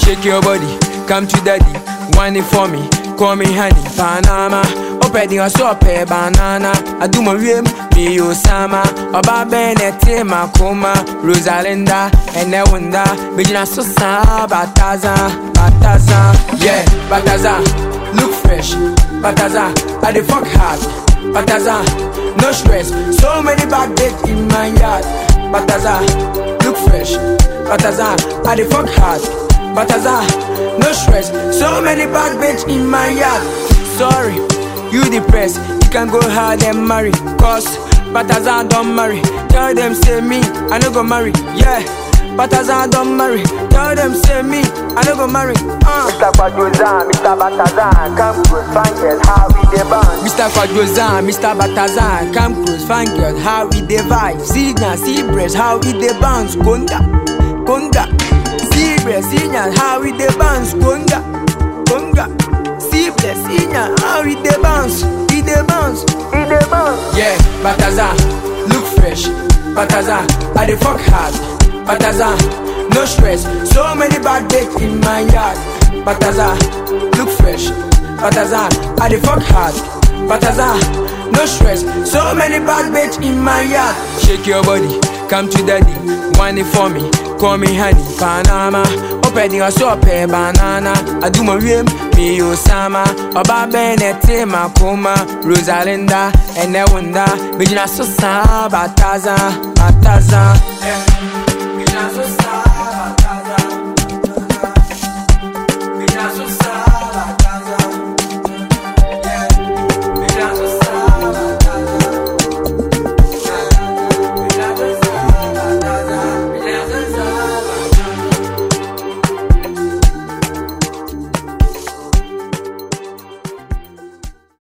Shake your body, come to daddy. Wine it for me, call me honey. Panama, open your shop, banana. I do my rim, me Osama. Oba Benete, Makoma, Rosalinda, and Ewanda. Bijina Sosa, Bataza, yeah, Bataza, look fresh. Bataza, I the fuck hard. Bataza, no stress. So many bad bitch in my yard. Bataza, look fresh. Bataza, I the fuck hard. Bataza, no stress. So many bad bitch in my yard. Sorry, you depressed. You can go hard and marry. Cause Bataza don't marry. Tell them say me, I no go marry. Yeah, Bataza don't marry. Tell them say me, I no go marry. Mr. Kwadwoza, Mr. Bataza, come close, find girls, how we dey bounce. Mr. Kwadwoza, Mr. Bataza, come close, find girls, how we dey vibe. See now, see breast, how we dey bounce. Conga, conga. See breast, see now, how we dey bounce. Conga, conga. See breast, see now, how we dey bounce. We dey bounce, we dey bounce. Yeah, Bataza, look fresh. Bataza, I dey fuck hard. Bataza, no stress. So many bad bitch in my yard. Bataza, look fresh. Bataza, I dey fuck hard. Bataza, no stress. So many bad bitch in my yard. Shake your body, come to daddy. Wine it for me, call me honey. Panama, open your shop, banana. I do my rim, me Osama. Oba Benete, Makoma, Rosalinda, and Ewanda. Bijina Sosa, Bataza, yeah. Bijina Sosa.